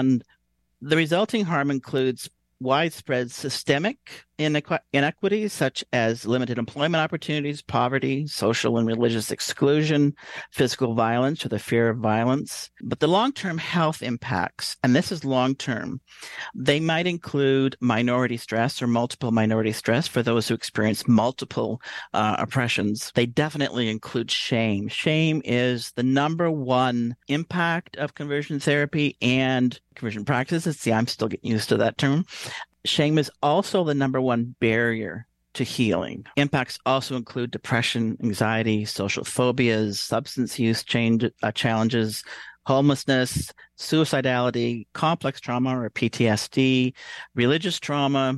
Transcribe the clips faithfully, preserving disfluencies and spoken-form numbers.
And the resulting harm includes widespread systemic inequ- inequities such as limited employment opportunities, poverty, social and religious exclusion, physical violence or the fear of violence. But the long-term health impacts, and this is long-term, they might include minority stress or multiple minority stress for those who experience multiple uh, oppressions. They definitely include shame. Shame is the number one impact of conversion therapy and conversion practices. See, I'm still getting used to that term. Shame is also the number one barrier to healing. Impacts also include depression, anxiety, social phobias, substance use change, uh, challenges, homelessness, suicidality, complex trauma or P T S D, religious trauma,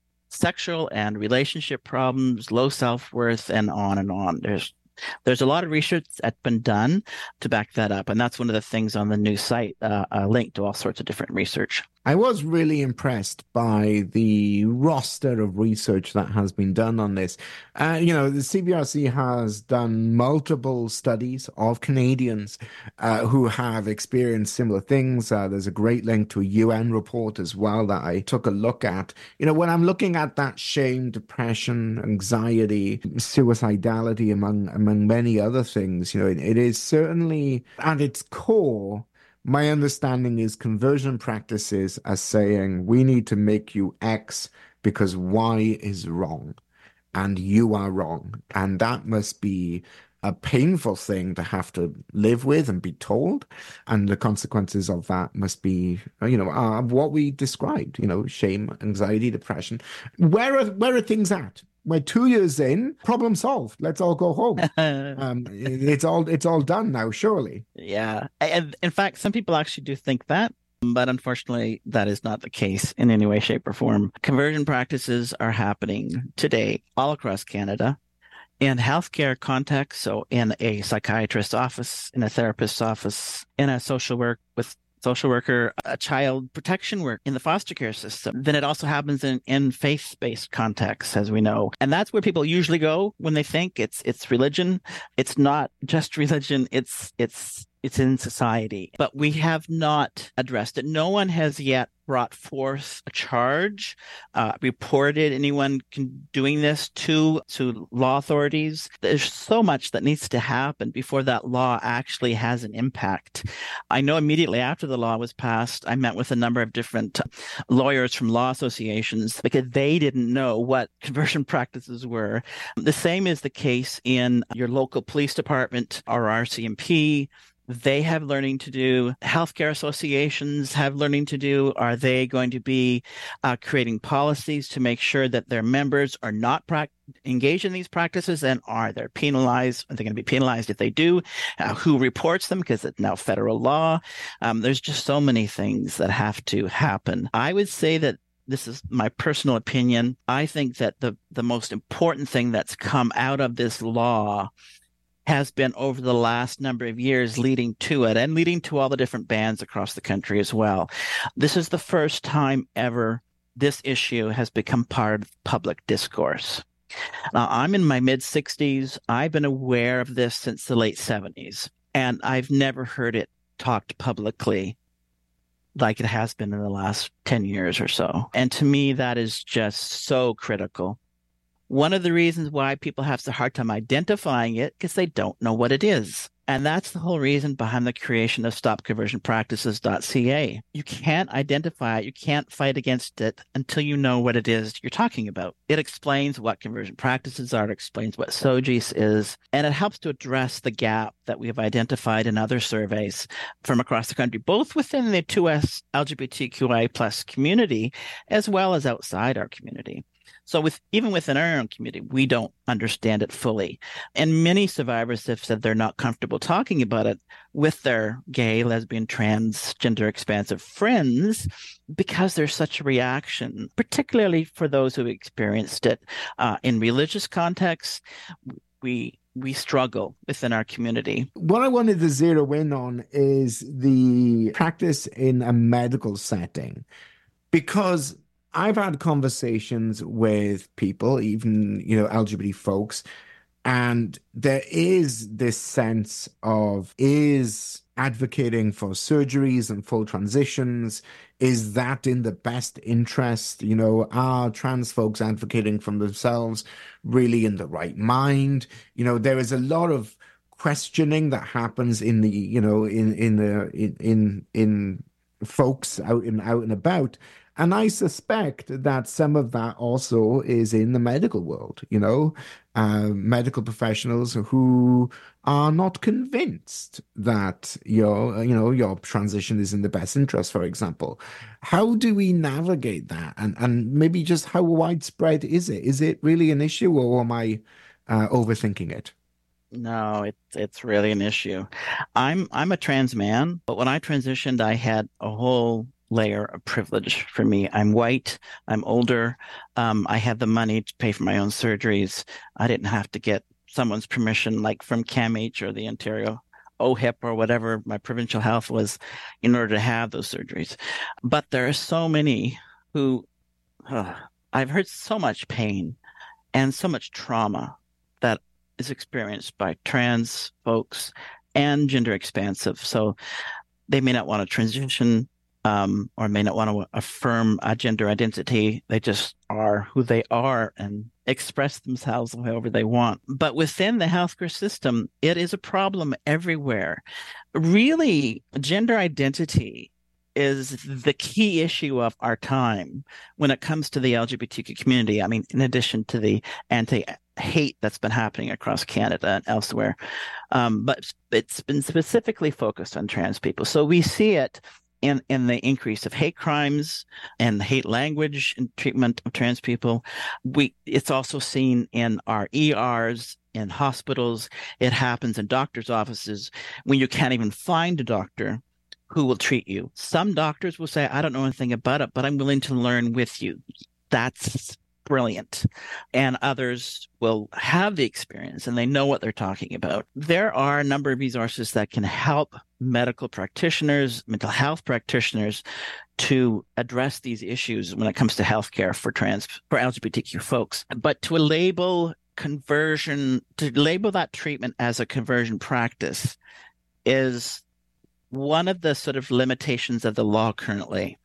sexual and relationship problems, low self-worth, and on and on. There's there's a lot of research that's been done to back that up. And that's one of the things on the new site, uh, uh, linked to all sorts of different research. I was really impressed by the roster of research that has been done on this. Uh, you know, the C B R C has done multiple studies of Canadians uh, who have experienced similar things. Uh, there's a great link to a U N report as well that I took a look at. You know, when I'm looking at that shame, depression, anxiety, suicidality, among among many other things, you know, it, it is certainly at its core. My understanding is conversion practices are saying we need to make you X because Y is wrong and you are wrong. And that must be a painful thing to have to live with and be told. And the consequences of that must be, you know, uh, what we described, you know, shame, anxiety, depression. Where are, where are things at? We're two years in, problem solved. Let's all go home. um, it's all it's all done now, surely. Yeah. And in fact, some people actually do think that, but unfortunately, that is not the case in any way, shape, or form. Conversion practices are happening today all across Canada in healthcare context. So in a psychiatrist's office, in a therapist's office, in a social work with social worker, a child protection work in the foster care system. Then it also happens in, in faith-based contexts, as we know. And that's where people usually go when they think it's it's religion. It's not just religion, it's it's it's in society. But we have not addressed it. No one has yet brought forth a charge, uh, reported anyone can, doing this to, to law authorities. There's so much that needs to happen before that law actually has an impact. I know immediately after the law was passed, I met with a number of different lawyers from law associations because they didn't know what conversion practices were. The same is the case in your local police department or R C M P. They have learning to do. Healthcare associations have learning to do. Are they going to be uh, creating policies to make sure that their members are not pra- engaged in these practices, and are they penalized? Are they going to be penalized if they do? Uh, who reports them? Because it's now federal law. Um, there's just so many things that have to happen. I would say that this is my personal opinion. I think that the, the most important thing that's come out of this law has been over the last number of years leading to it and leading to all the different bans across the country as well. This is the first time ever this issue has become part of public discourse. Now, I'm in my mid-sixties. I've been aware of this since the late seventies, and I've never heard it talked publicly like it has been in the last ten years or so. And to me, that is just so critical. One of the reasons why people have such a hard time identifying it because they don't know what it is. And that's the whole reason behind the creation of stop conversion practices dot c a. You can't identify it. You can't fight against it until you know what it is you're talking about. It explains what conversion practices are. It explains what S O G I S is. And it helps to address the gap that we have identified in other surveys from across the country, both within the two S L G B T Q I plus community, as well as outside our community. So with even within our own community, we don't understand it fully. And many survivors have said they're not comfortable talking about it with their gay, lesbian, trans, gender expansive friends because there's such a reaction, particularly for those who experienced it uh, in religious contexts. We we struggle within our community. What I wanted to zero in on is the practice in a medical setting, because I've had conversations with people, even, you know, L G B T folks, and there is this sense of, is advocating for surgeries and full transitions? Is that in the best interest? You know, are trans folks advocating for themselves really in the right mind? You know, there is a lot of questioning that happens in the, you know, in in the in in, in folks out and out and about. And I suspect that some of that also is in the medical world, you know, uh, medical professionals who are not convinced that your, you know, your transition is in the best interest, for example. How do we navigate that? And and maybe just how widespread is it? Is it really an issue, or am I uh, overthinking it? No, it's it's really an issue. I'm I'm a trans man, but when I transitioned, I had a whole layer of privilege for me. I'm white, I'm older, um, I had the money to pay for my own surgeries. I didn't have to get someone's permission, like from CAMH or the Ontario O H I P or whatever my provincial health was, in order to have those surgeries. But there are so many who, uh, I've heard so much pain and so much trauma that is experienced by trans folks and gender expansive. So they may not want to transition, um, or may not want to affirm a gender identity. They just are who they are and express themselves however they want. But within the healthcare system, it is a problem everywhere. Really, gender identity is the key issue of our time when it comes to the L G B T Q community. I mean, in addition to the anti-hate that's been happening across Canada and elsewhere, um, but it's been specifically focused on trans people. So we see it in, in the increase of hate crimes and hate language and treatment of trans people. We it's also seen in our E Rs, in hospitals. It happens in doctors' offices when you can't even find a doctor who will treat you. Some doctors will say, I don't know anything about it, but I'm willing to learn with you. That's brilliant. And others will have the experience and they know what they're talking about. There are a number of resources that can help medical practitioners, mental health practitioners to address these issues when it comes to healthcare for trans, for L G B T Q folks. But to label conversion, to label that treatment as a conversion practice is one of the sort of limitations of the law currently.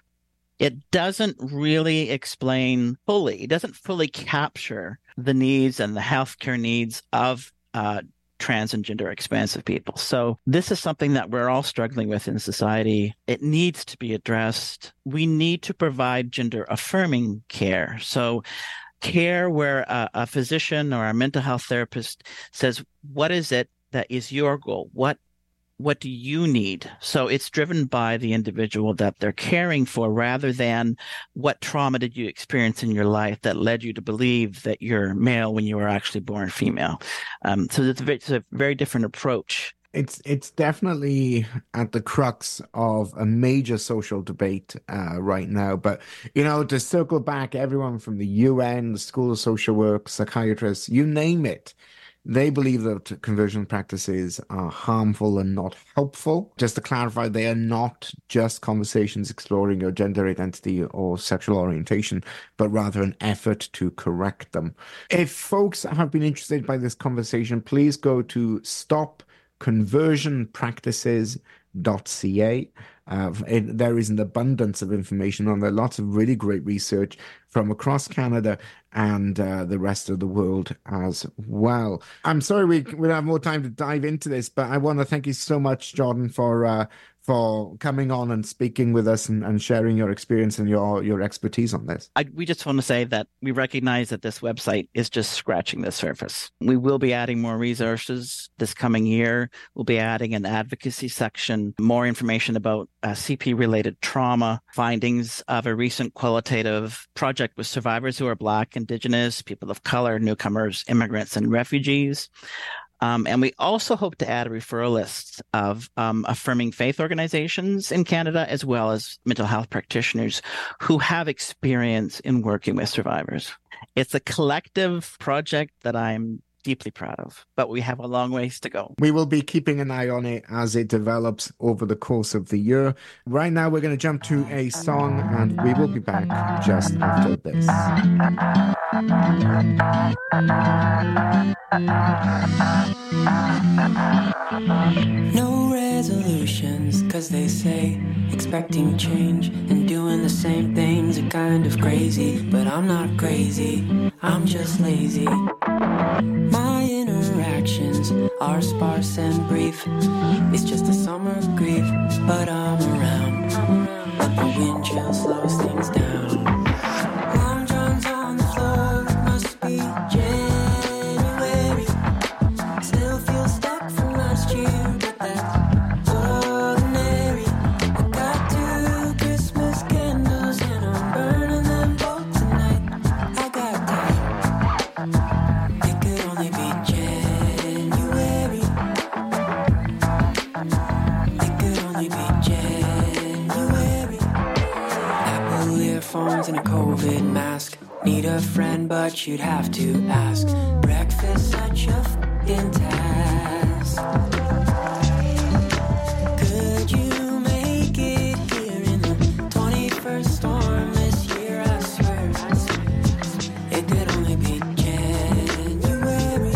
It doesn't really explain fully, it doesn't fully capture the needs and the healthcare needs of uh, trans and gender expansive people. So this is something that we're all struggling with in society. It needs to be addressed. We need to provide gender affirming care. So care where a, a physician or a mental health therapist says, what is it that is your goal? What What do you need? So it's driven by the individual that they're caring for rather than what trauma did you experience in your life that led you to believe that you're male when you were actually born female. Um, so it's a, very, it's a very different approach. It's it's definitely at the crux of a major social debate uh, right now. But, you know, to circle back, everyone from the U N, the School of Social Work, psychiatrists, you name it, they believe that conversion practices are harmful and not helpful. Just to clarify, they are not just conversations exploring your gender identity or sexual orientation, but rather an effort to correct them. If folks have been interested by this conversation, please go to stop conversion practices dot c a. Uh, it, there is an abundance of information on there, lots of really great research from across Canada and uh, the rest of the world as well. I'm sorry we we don't have more time to dive into this, but I want to thank you so much, Jordan, for uh, for coming on and speaking with us and, and sharing your experience and your your expertise on this. I, we just want to say that we recognize that this website is just scratching the surface. We will be adding more resources this coming year. We'll be adding an advocacy section, more information about uh, C P-related trauma, findings of a recent qualitative project with survivors who are Black, Indigenous, people of color, newcomers, immigrants, and refugees. Um, and we also hope to add a referral list of um, affirming faith organizations in Canada, as well as mental health practitioners who have experience in working with survivors. It's a collective project that I'm deeply proud of, but we have a long ways to go. We will be keeping an eye on it as it develops over the course of the year. Right now, we're going to jump to a song, and we will be back just after this. No resolutions, cause they say expecting change and doing the same things are kind of crazy. But I'm not crazy, I'm just lazy. My interactions are sparse and brief. It's just a summer grief, but I'm around. But the wind chill slows things down. Long johns on the floor, it must be January. Still feel stuck from last year, but that's ordinary. I got two Christmas candles and I'm burning them both tonight. I got time. It could only be January. It could only be January. Apple earphones and a COVID mask. Need a friend, but you'd have to ask. Breakfast, such a f***ing task. Could you make it here in the twenty-first storm this year? I swear it could only be January.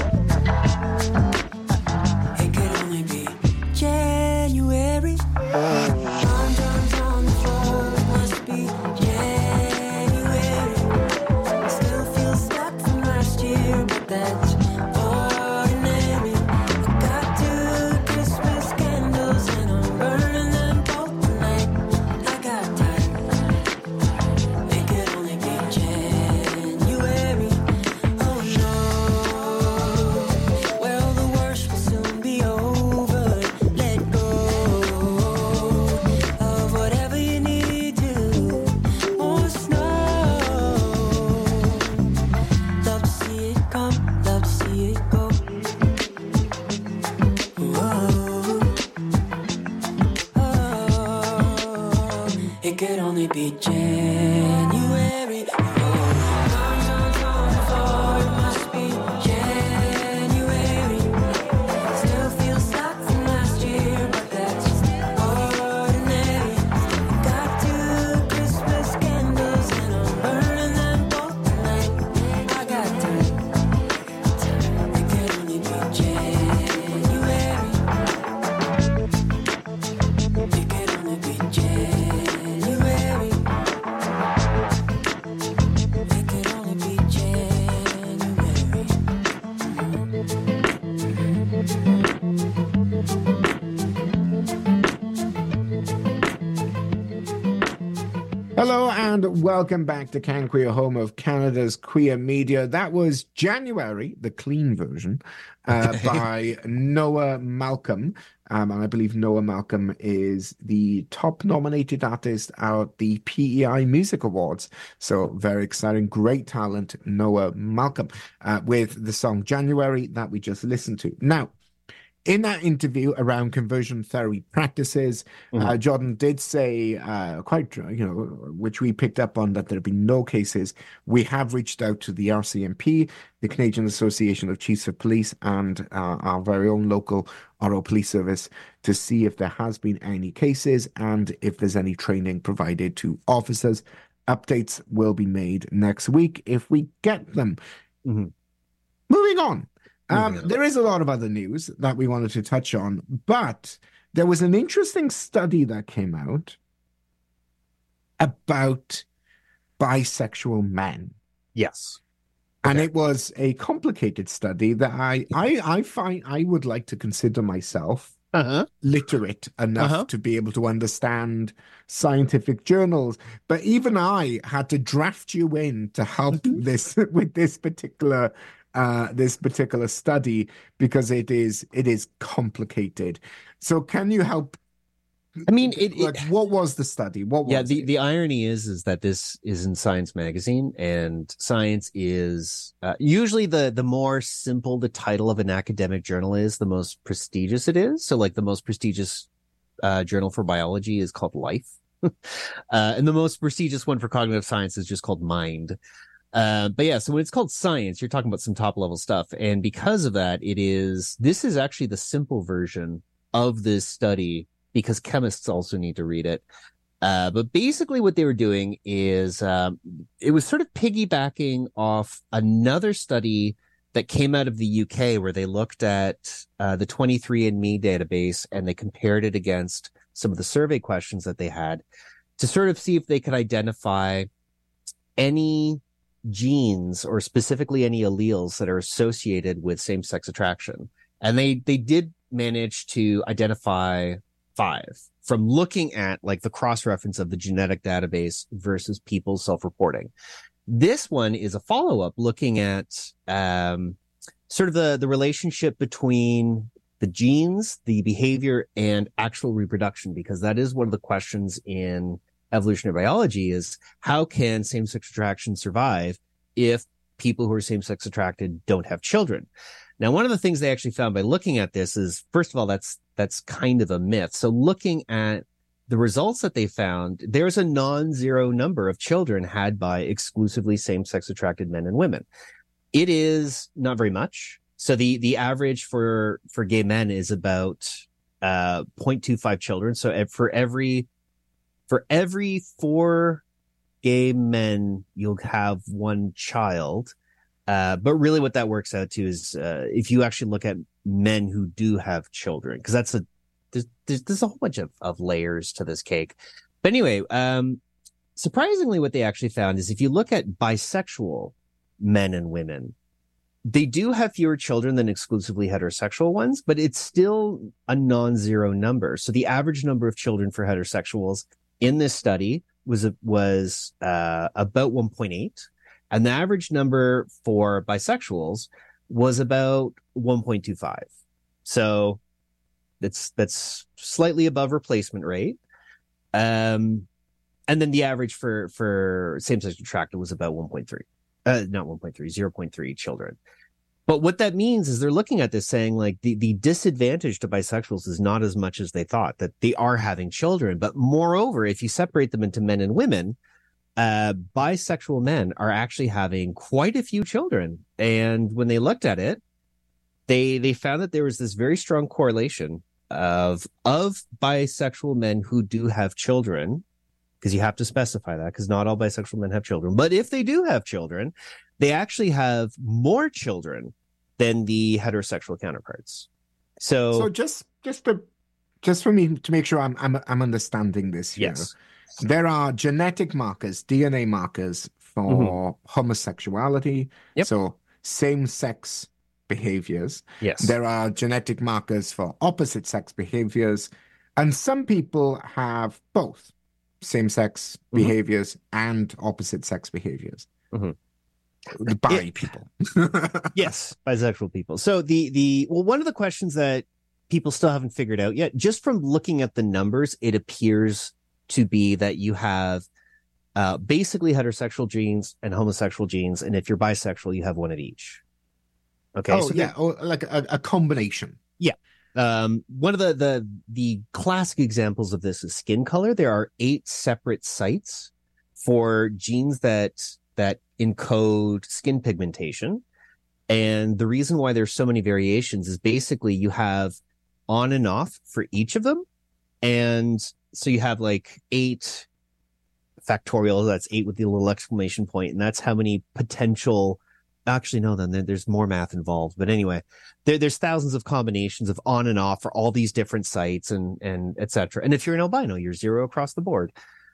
It could only be January. Long johns on the floor, it must be January. Still feel stuck from last year, but that's ordinary. I got two Christmas candles and I'm burning them both tonight. I got time. It could only be January. Oh no. Well, the worst will soon be over. Let go of whatever you need to. More snow. Love to see it come, love to see it go. Whoa. Oh, it could only be January. Oh, long johns on the floor, it must be January. Still feel stuck from last year, but that's ordinary. Got two Christmas candles and I'm burning them both tonight. I got time. It could only be January. It could only be January. It could only be Hello and welcome back to Can Queer, home of Canada's queer media. That was January, the clean version, uh, by Noah Malcolm. Um, and I believe Noah Malcolm is the top nominated artist at the P E I Music Awards. So very exciting, great talent, Noah Malcolm, uh, with the song January that we just listened to. Now, in that interview around conversion therapy practices, Mhm. uh, Jordan did say, uh, quite, you know, which we picked up on, that there have been no cases. We have reached out to the R C M P, the Canadian Association of Chiefs of Police, and uh, our very own local Ottawa Police Service to see if there has been any cases and if there's any training provided to officers. Updates will be made next week if we get them. Mhm. Moving on. Um, Moving on. there is a lot of other news that we wanted to touch on, but there was an interesting study that came out about bisexual men. Yes. And Okay. it was a complicated study that I, I, I find I would like to consider myself Uh-huh. literate enough Uh-huh. to be able to understand scientific journals. But even I had to draft you in to help Mhm. this with this particular uh, this particular study because it is it is complicated. So can you help? I mean, it, it Like, what was the study? What yeah, was the, it? the irony is is that this is in Science magazine, and Science is uh, usually the the more simple the title of an academic journal is, the most prestigious it is. So like the most prestigious uh, journal for biology is called Life. uh, and the most prestigious one for cognitive science is just called Mind. Uh, but yeah, so when it's called Science, you're talking about some top level stuff. And because of that, it is, this is actually the simple version of this study because chemists also need to read it. Uh, but basically what they were doing is, um, it was sort of piggybacking off another study that came out of the U K where they looked at uh, the twenty-three and me database and they compared it against some of the survey questions that they had to sort of see if they could identify any genes or specifically any alleles that are associated with same-sex attraction. And they, they did manage to identify five from looking at like the cross-reference of the genetic database versus people's self-reporting. This one is a follow-up looking at um, sort of the, the relationship between the genes, the behavior, and actual reproduction, because that is one of the questions in evolutionary biology is how can same-sex attraction survive if people who are same-sex attracted don't have children? Now, one of the things they actually found by looking at this is, first of all, that's that's kind of a myth. So looking at the results that they found, there's a non-zero number of children had by exclusively same-sex attracted men and women. It is not very much. So the, the average for, for gay men is about, uh, zero point two five children. So for every, for every four gay men, you'll have one child. Uh, but really what that works out to is, uh, if you actually look at men who do have children, because that's a, There's, there's, there's a whole bunch of, of layers to this cake. But anyway, um, surprisingly, what they actually found is if you look at bisexual men and women, they do have fewer children than exclusively heterosexual ones, but it's still a non-zero number. So the average number of children for heterosexuals in this study was, was uh, about one point eight. And the average number for bisexuals was about one point two five. So That's that's slightly above replacement rate, um, and then the average for for same-sex attracted was about one point three, uh, not one point three, zero point three children. But what that means is they're looking at this saying like the the disadvantage to bisexuals is not as much as they thought, that they are having children, but moreover, if you separate them into men and women, uh, bisexual men are actually having quite a few children, and when they looked at it, they they found that there was this very strong correlation of of bisexual men who do have children, because you have to specify that, because not all bisexual men have children, but if they do have children, they actually have more children than the heterosexual counterparts. So, so just just to just for me to make sure I'm I'm I'm understanding this here. Yes. There are genetic markers, D N A markers for mm-hmm. homosexuality. Yep. So same-sex behaviors. Yes. There are genetic markers for opposite sex behaviors. And some people have both same-sex mm-hmm. behaviors and opposite sex behaviors. Mm-hmm. The bi it, people. Yes, bisexual people. So the the well, one of the questions that people still haven't figured out yet, just from looking at the numbers, it appears to be that you have uh, basically heterosexual genes and homosexual genes, and if you're bisexual, you have one of each. Okay. Oh, so yeah, or like a, a combination. Yeah. Um, one of the, the the classic examples of this is skin color. There are eight separate sites for genes that that encode skin pigmentation. And the reason why there's so many variations is basically you have on and off for each of them. And so you have like eight factorial, that's eight with the little exclamation point, and that's how many potential, actually no, then there's more math involved. But anyway, there, there's thousands of combinations of on and off for all these different sites and, and et cetera. And if you're an albino, you're zero across the board.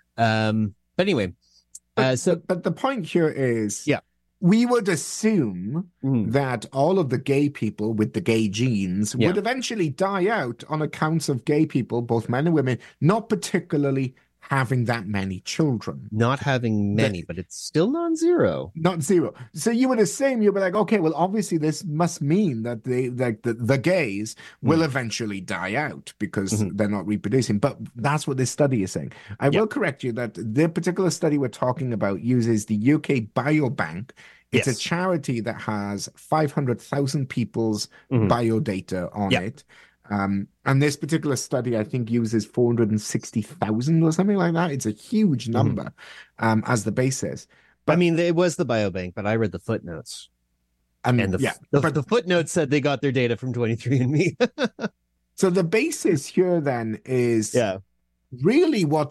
Um, but anyway, but, uh, so but, but the point here is, yeah, we would assume mm. that all of the gay people with the gay genes yeah. would eventually die out on accounts of gay people, both men and women, not particularly having that many children. Not having many, but, but it's still non-zero. Not zero. So you would assume, you'd be like, okay, well, obviously this must mean that they, like the, the gays mm. will eventually die out because mm-hmm. they're not reproducing. But that's what this study is saying. I yep. will correct you that the particular study we're talking about uses the U K Biobank. It's yes. a charity that has five hundred thousand people's mm-hmm. biodata on yep. it. Um, and this particular study, I think, uses four hundred sixty thousand or something like that. It's a huge number mm-hmm. um, as the basis. But I mean, it was the biobank, but I read the footnotes. Um, and the, yeah, the, but the footnotes said they got their data from twenty-three and me. So the basis here then is yeah. really what's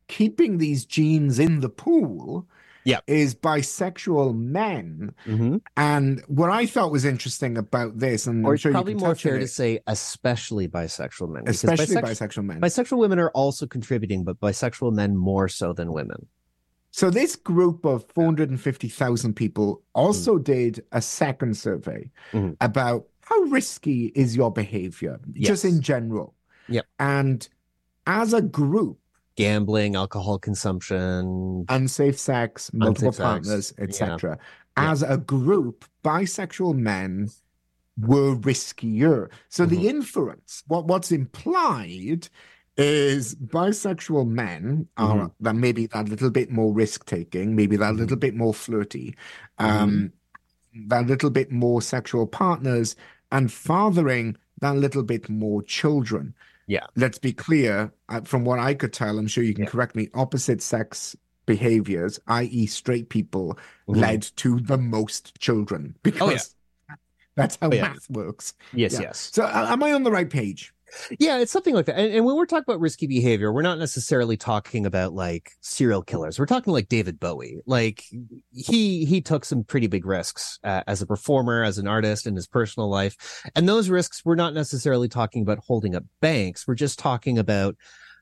keeping these genes in the pool Yeah. is bisexual men. Mm-hmm. And what I thought was interesting about this, and Or I'm it's sure you probably can more touch on fair to it, say, especially bisexual men. because especially bisex- bisexual men. Bisexual women are also contributing, but bisexual men more so than women. So this group of four hundred fifty thousand people also mm. did a second survey mm-hmm. about how risky is your behavior, yes. just in general. Yep. And as a group, gambling, alcohol consumption, unsafe sex, multiple unsafe partners, sex. et cetera. Yeah. As yeah. a group, bisexual men were riskier. So mm-hmm. the inference, what what's implied is bisexual men are mm-hmm. that maybe that little bit more risk-taking, maybe that mm-hmm. little bit more flirty, um, mm-hmm. that little bit more sexual partners, and fathering that little bit more children. Yeah. Let's be clear, uh, from what I could tell, I'm sure you can yeah. correct me, opposite sex behaviors, that is straight people, mm-hmm. led to the most children. Because oh, yeah. that's how oh, yeah. math works. Yes, yeah. yes. So uh, am I on the right page? Yeah, it's something like that. And, and when we're talking about risky behavior, we're not necessarily talking about like serial killers. We're talking like David Bowie. Like he he took some pretty big risks uh, as a performer, as an artist in his personal life. And those risks, we're not necessarily talking about holding up banks. We're just talking about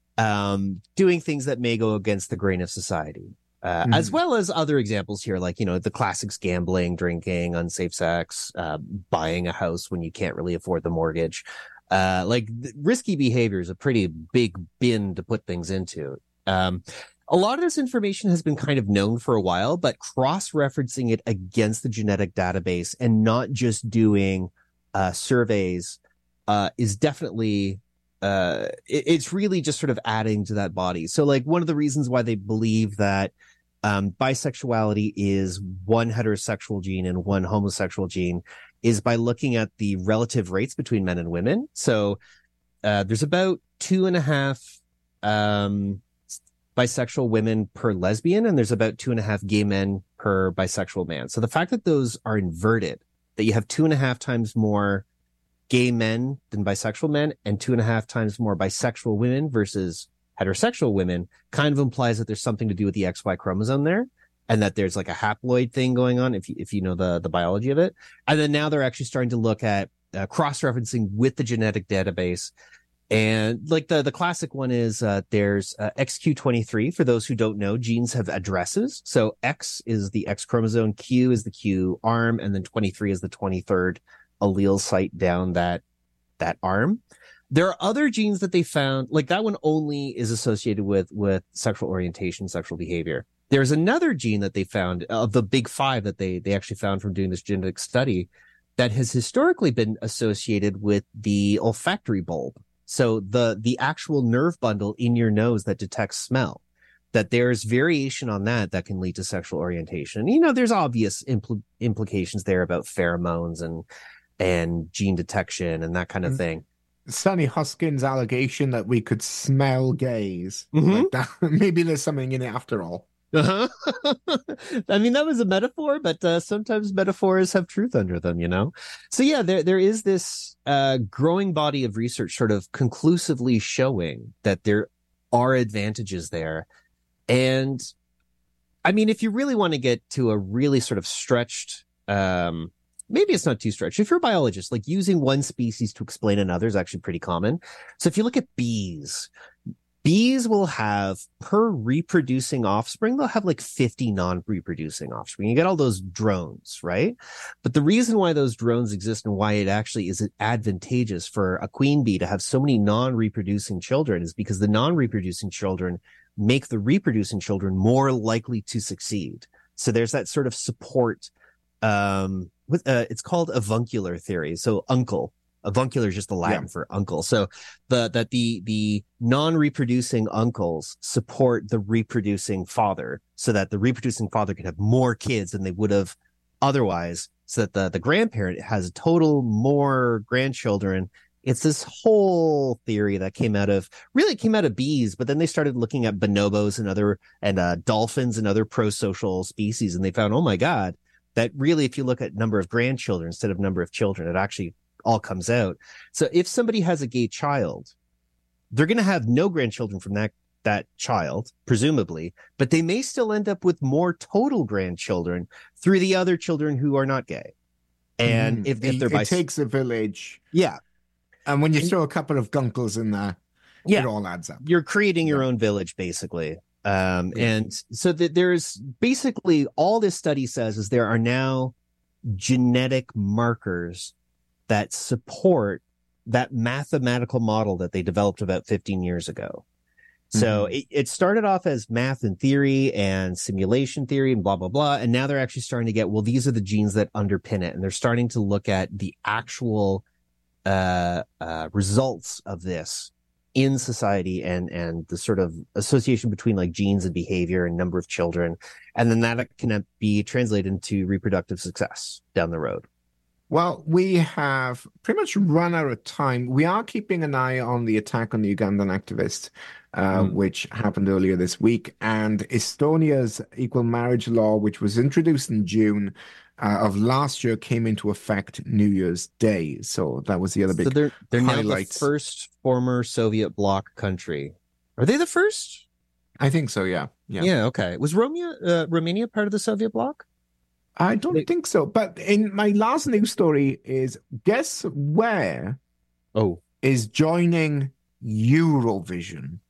um, doing things that may go against the grain of society. Uh, mm. As well as other examples here, like, you know, the classics, gambling, drinking, unsafe sex, uh, buying a house when you can't really afford the mortgage. Uh, like th- risky behavior is a pretty big bin to put things into. Um, a lot of this information has been kind of known for a while, but cross-referencing it against the genetic database and not just doing uh, surveys uh, is definitely, uh, it, it's really just sort of adding to that body. So like one of the reasons why they believe that um, bisexuality is one heterosexual gene and one homosexual gene is by looking at the relative rates between men and women. So uh, there's about two and a half um, bisexual women per lesbian, and there's about two and a half gay men per bisexual man. So the fact that those are inverted, that you have two and a half times more gay men than bisexual men and two and a half times more bisexual women versus heterosexual women, kind of implies that there's something to do with the X Y chromosome there. And that there's like a haploid thing going on, if you, if you know the, the biology of it. And then now they're actually starting to look at uh, cross-referencing with the genetic database. And like the, the classic one is uh, there's uh, X Q twenty-three. For those who don't know, genes have addresses. So X is the X chromosome, Q is the Q arm, and then twenty-three is the twenty-third allele site down that, that arm. There are other genes that they found, like that one only is associated with, with sexual orientation, sexual behavior. There's another gene that they found of the big five that they, they actually found from doing this genetic study that has historically been associated with the olfactory bulb. So the, the actual nerve bundle in your nose that detects smell, that there's variation on that that can lead to sexual orientation. You know, there's obvious impl- implications there about pheromones and, and gene detection and that kind of thing. Sonny Hoskins' allegation that we could smell gays. Mm-hmm. Like that. Maybe there's something in it after all. Uh-huh. I mean, that was a metaphor, but uh, sometimes metaphors have truth under them, you know? So yeah, there there is this uh, growing body of research sort of conclusively showing that there are advantages there. And I mean, if you really want to get to a really sort of stretched, um, maybe it's not too stretched. If you're a biologist, like using one species to explain another is actually pretty common. So if you look at bees, Bees will have, per reproducing offspring, they'll have like fifty non-reproducing offspring. You get all those drones, right? But the reason why those drones exist and why it actually is advantageous for a queen bee to have so many non-reproducing children is because the non-reproducing children make the reproducing children more likely to succeed. So there's that sort of support. Um, with, uh, it's called avuncular theory. So uncle. Avuncular is just the Latin yeah. for uncle. So the that the the non-reproducing uncles support the reproducing father so that the reproducing father can have more kids than they would have otherwise, so that the, the grandparent has a total more grandchildren. It's this whole theory that came out of, really it came out of bees, but then they started looking at bonobos and other, and uh, dolphins and other prosocial species. And they found, oh my God, that really, if you look at number of grandchildren instead of number of children, it actually all comes out. So if somebody has a gay child, they're going to have no grandchildren from that that child, presumably, but they may still end up with more total grandchildren through the other children who are not gay. And Mm. if, if it, they're it bis- takes a village. yeah, And when you throw a couple of gunkles in there, yeah, it all adds up. you're creating your Yeah. own village, basically. Um, Yeah. And so that there's basically all this study says is there are now genetic markers that support that mathematical model that they developed about fifteen years ago. So Mhm. it, it started off as math and theory and simulation theory and blah, blah, blah. And now they're actually starting to get, well, these are the genes that underpin it. And they're starting to look at the actual uh, uh, results of this in society and, and the sort of association between like genes and behavior and number of children. And then that can be translated into reproductive success down the road. Well, we have pretty much run out of time. We are keeping an eye on the attack on the Ugandan activist, uh, Mm. which happened earlier this week, and Estonia's equal marriage law, which was introduced in June uh, of last year, came into effect New Year's Day. So that was the other big So they're, they're now the highlights. first former Soviet bloc country. Are they the first? I think so, yeah. Yeah. Yeah, okay. Was Romania, uh, Romania part of the Soviet bloc? I don't They- think so. But in my last news story is, guess where Oh. is joining Eurovision?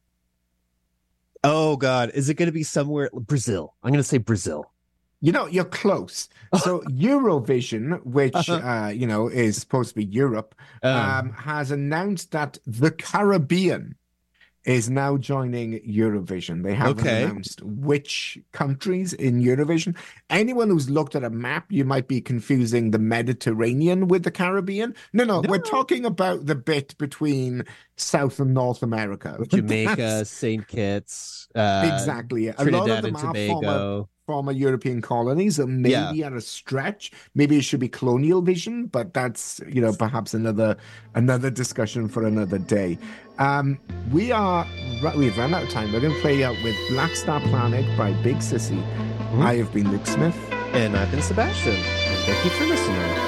Oh, God. Is it going to be somewhere? Brazil. I'm going to say Brazil. You know, you're close. So Eurovision, which, Uh-huh. uh, you know, is supposed to be Europe, Um, um, has announced that the Caribbean is now joining Eurovision. They haven't Okay. announced which countries in Eurovision. Anyone who's looked at a map, you might be confusing the Mediterranean with the Caribbean. No, no, No. we're talking about the bit between South and North America. Jamaica, That's- Saint Kitts, uh, exactly. A lot of Trinidad them and are former Tobago. former European colonies, and maybe at a stretch, maybe it should be colonial vision, but that's, you know, perhaps another another discussion for another day. Um, we are we've run out of time. We're going to play out with Black Star Planet by Big Sissy. Mm-hmm. I have been Luke Smith. And I've been Sebastian. And thank you for listening.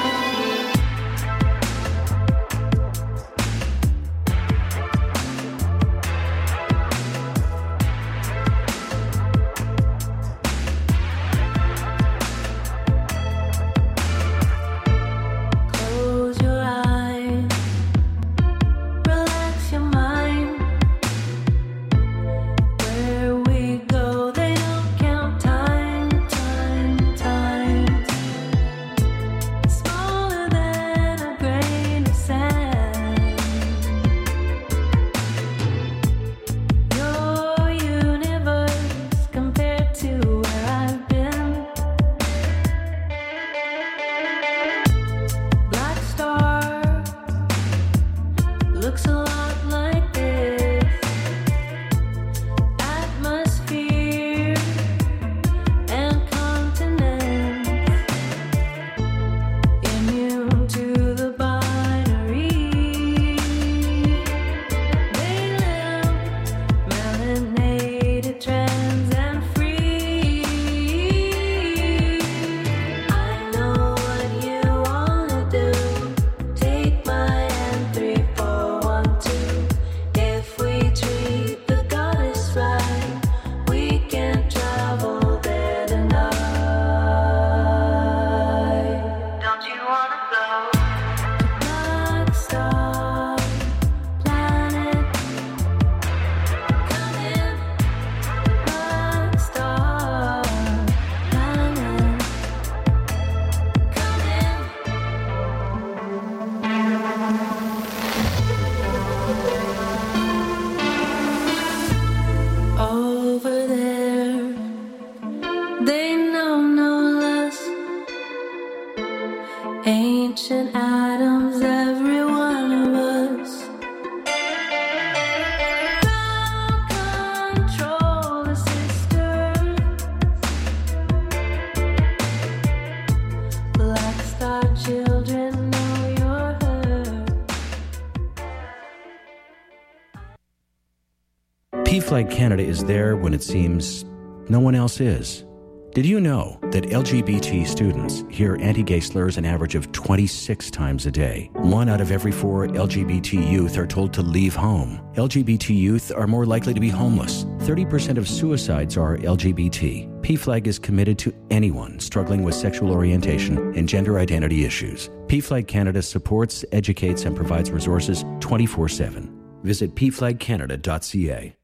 Close your eyes, relax your mind. Where we go, they don't count time, time, time. Smaller than a grain of sand. Your universe compared to where I've been. Black star looks a lot like this. Atmosphere and continents, immune to the binary. They live melanated, trans and free. I know what you wanna do. Take my hand, three, four, one, two. If we treat the goddess right, we can travel there tonight. Don't you wanna go? Black star planet, come in. Black star planet, come in. Over there, they know no less. Ancient atoms, every one of us. Ground control the sister. Black star children know you're hurt. P-Flag Canada is there when it seems no one else is. Did you know that L G B T students hear anti-gay slurs an average of twenty-six times a day? One out of every four L G B T youth are told to leave home. L G B T youth are more likely to be homeless. thirty percent of suicides are L G B T. P FLAG is committed to anyone struggling with sexual orientation and gender identity issues. P FLAG Canada supports, educates, and provides resources twenty-four seven. Visit p flag canada dot c a.